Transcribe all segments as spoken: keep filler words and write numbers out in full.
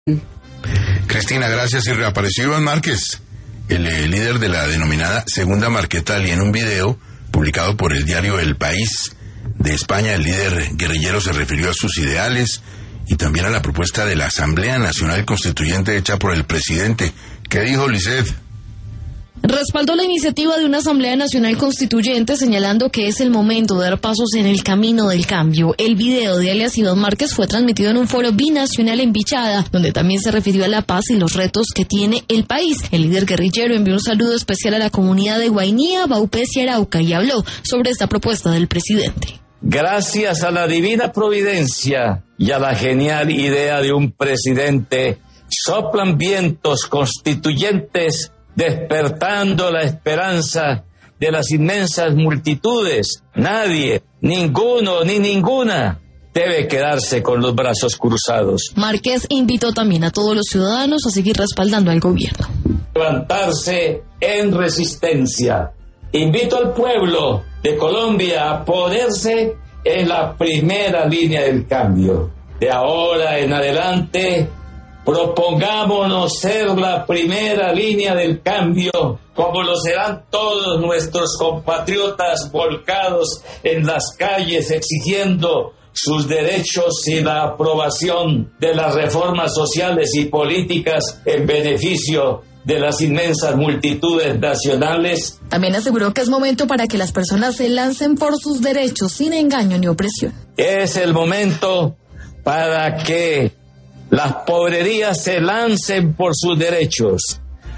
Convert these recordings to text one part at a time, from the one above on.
Cristina, gracias. Y reapareció Iván Márquez, el, el líder de la denominada Segunda Marquetalia, y en un video publicado por el diario El País de España, el líder guerrillero se refirió a sus ideales y también a la propuesta de la Asamblea Nacional Constituyente hecha por el presidente. ¿Qué dijo Lisset? Respaldó la iniciativa de una Asamblea Nacional Constituyente, señalando que es el momento de dar pasos en el camino del cambio. El video de alias Iván Márquez fue transmitido en un foro binacional en Vichada, donde también se refirió a la paz y los retos que tiene el país. El líder guerrillero envió un saludo especial a la comunidad de Guainía, Baupés y Arauca y habló sobre esta propuesta del presidente. Gracias a la divina providencia y a la genial idea de un presidente, soplan vientos constituyentes despertando la esperanza de las inmensas multitudes. Nadie, ninguno ni ninguna debe quedarse con los brazos cruzados. Márquez invitó también a todos los ciudadanos a seguir respaldando al gobierno. Levantarse en resistencia. Invito al pueblo de Colombia a ponerse en la primera línea del cambio. De ahora en adelante, propongámonos ser la primera línea del cambio, como lo serán todos nuestros compatriotas volcados en las calles exigiendo sus derechos y la aprobación de las reformas sociales y políticas en beneficio de las inmensas multitudes nacionales. También aseguró que es momento para que las personas se lancen por sus derechos sin engaño ni opresión. Es el momento para que las pobrerías se lancen por sus derechos.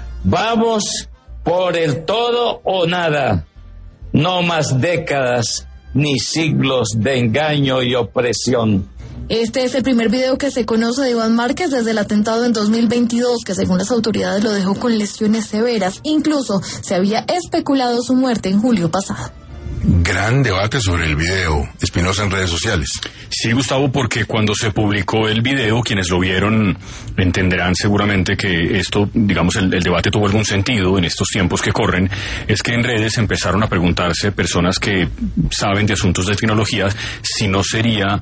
Vamos por el todo o nada. No más décadas ni siglos de engaño y opresión. Este es el primer video que se conoce de Iván Márquez desde el atentado en dos mil veintidós, que según las autoridades lo dejó con lesiones severas. Incluso se había especulado su muerte en julio pasado. Gran debate sobre el video, Espinosa, en redes sociales. Sí, Gustavo, porque cuando se publicó el video, quienes lo vieron entenderán seguramente que esto, digamos, el, el debate tuvo algún sentido en estos tiempos que corren. Es que en redes empezaron a preguntarse personas que saben de asuntos de tecnología si no sería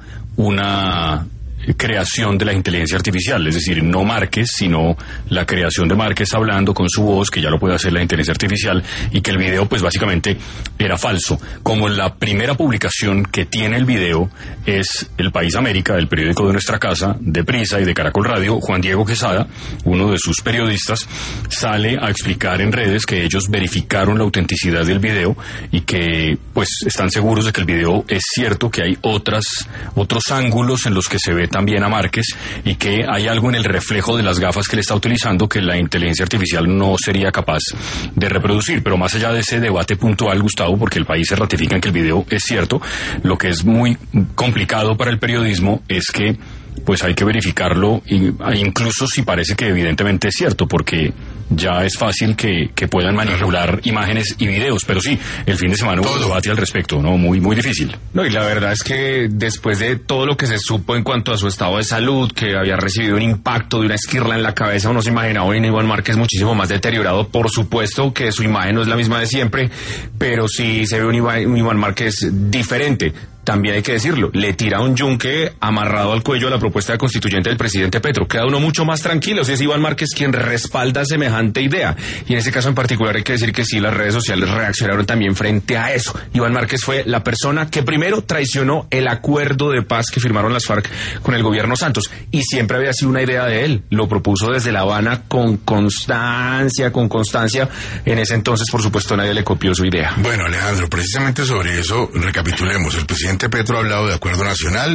una creación de la inteligencia artificial, es decir, no Márquez, sino la creación de Márquez hablando con su voz, que ya lo puede hacer la inteligencia artificial, y que el video pues básicamente era falso. Como la primera publicación que tiene el video es El País América, el periódico de nuestra casa, de Prisa y de Caracol Radio, Juan Diego Quesada, uno de sus periodistas, sale a explicar en redes que ellos verificaron la autenticidad del video y que pues están seguros de que el video es cierto, que hay otras otros ángulos en los que se ve también a Márquez y que hay algo en el reflejo de las gafas que le está utilizando que la inteligencia artificial no sería capaz de reproducir. Pero más allá de ese debate puntual, Gustavo, porque el país se ratifica en que el video es cierto, lo que es muy complicado para el periodismo es que pues hay que verificarlo, incluso si parece que evidentemente es cierto, porque ya es fácil que, que puedan manipular imágenes y videos, pero sí, el fin de semana hubo un debate al respecto, ¿no? Muy, muy difícil. No, y la verdad es que después de todo lo que se supo en cuanto a su estado de salud, que había recibido un impacto de una esquirla en la cabeza, uno se imaginaba hoy en Iván Márquez muchísimo más deteriorado. Por supuesto que su imagen no es la misma de siempre, pero sí se ve un Iván, un Iván Márquez diferente. También hay que decirlo, le tira un yunque amarrado al cuello a la propuesta de constituyente del presidente Petro. Queda uno mucho más tranquilo, si es Iván Márquez quien respalda semejante idea. Y en ese caso en particular hay que decir que sí, las redes sociales reaccionaron también frente a eso. Iván Márquez fue la persona que primero traicionó el acuerdo de paz que firmaron las FARC con el gobierno Santos. Y siempre había sido una idea de él. Lo propuso desde La Habana con constancia, con constancia. En ese entonces, por supuesto, nadie le copió su idea. Bueno, Alejandro, precisamente sobre eso, recapitulemos. El presidente Petro ha hablado de acuerdo nacional.